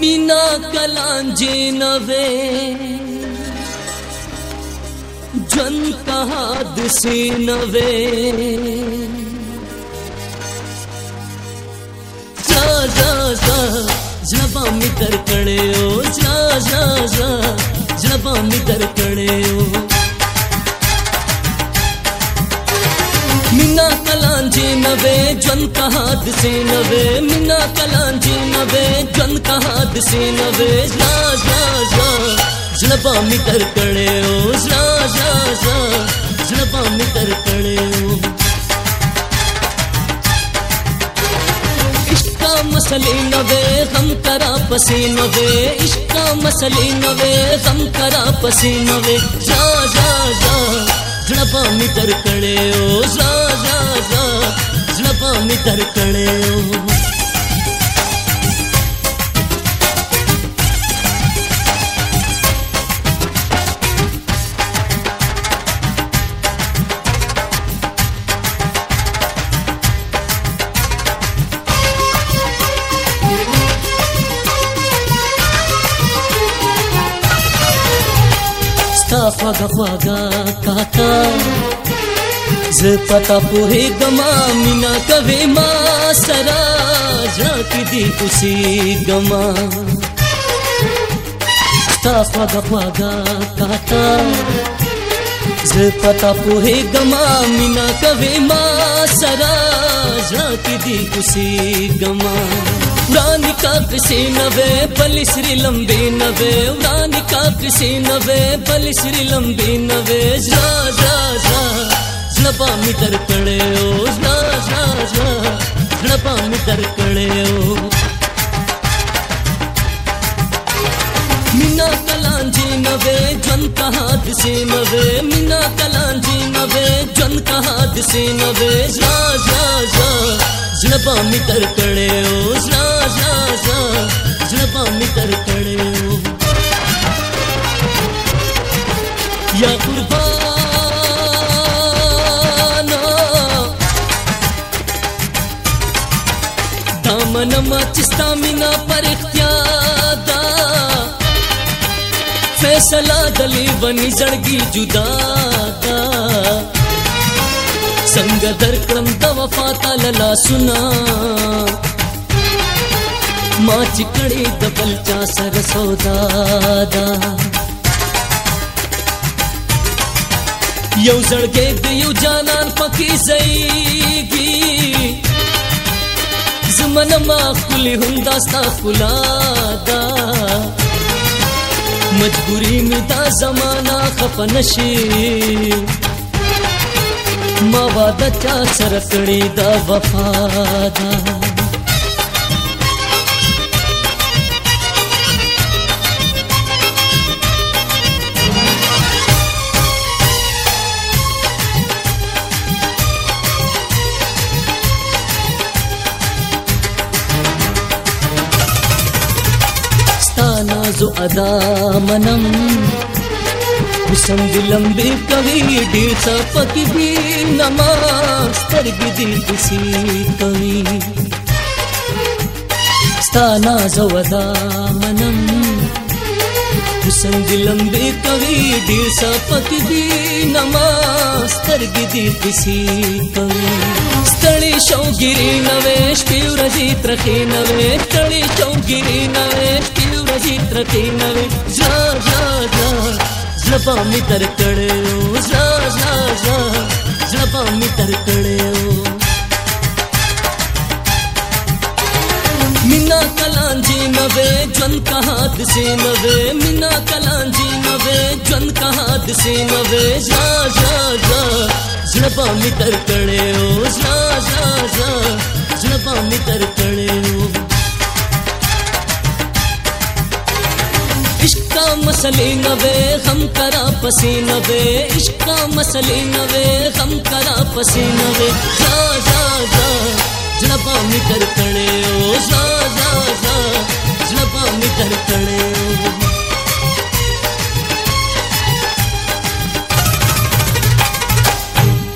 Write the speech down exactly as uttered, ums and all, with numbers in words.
मीना कलांजे नवे जन का हादसे नवे जा जा जा जबा मितर कड़े ओ जा जा जा जबा मितर कड़े ओ मीना कलांजे नवे जन का हादसे नवे मीना कलांजे नवे जन का हादसे नवे जा जा जा जबा मितर कड़े ओ जा जा जा जबा मितर कड़े ओ इश्का मसले नवे गम करा पसी नवे इश्का मसले नवे गम करा पसी नवे जा जा जा जबा मितर कड़े ओ जा जा जा जबा मितर कड़े ओ خواږه خواږه کاکا زه پتا پوهېږم مینا کوې ما سره زړه کې دې اوسېږم ستا خواږه خواږه کاکا زه پتا پوهېږم مینا کوې ما سره زړه کې دې اوسېږم ورانی کا کسی نوے بلی سری لمبی نوے ورانی کا کسی نوے بلی سری لمبی نوے جا جا جا جنبا میتر کڑے او جا جا جا جنبا میتر کڑے او مینا کلانجی نوے جن کا حادثے نوے مینا کلانجی نوے جن کا حادثے نوے جا جا جا جنبا میتر کڑے او جا جا جا جنبا میتر کڑے او یا قربانا دامن ما چستا مینا پر اختیار دا فیصلہ دلی بنی زړګي جدا دا څنګه درکړم د وفا تعالی لا سنا ما چکړې د بل چا سره سودا دا یو زړګې د یو جانان پکې زېږي زمنه ما خپلې هم داستا خلا دا مجبوری می دا زمانہ خفه نشي ما وعده چا سره کړې دا وفا دا نازو ادا منم حسن دی لمبی کوي ډیر څه پکې دي نماز سترګې دې کسی کوي ستا نازو ادا منم حسن دی لمبی کوي ډیر څه پکې دي نماز سترګې دې کسی کوي ستړي شوګيري نوې شپې ورځې ترخې نوې ستړي شوګيري نوې جیت رکھے نوے جا جا جا جبا میتر کڑے او جا جا جا جبا میتر کڑے او مینا کلانجی نوے جن کا حادثے نوے مینا کلانجی نوے جن کا حادثے نوے جا جا جا جبا میتر کڑے او جا جا جا جبا میتر کڑے او عشق کا مسئلے نوے غم کرا پسی نوے عشق کا مسئلے نوے غم کرا پسی نوے جا جا جا جنبا میتر کڑے او جا جا جا جنبا میتر کڑے او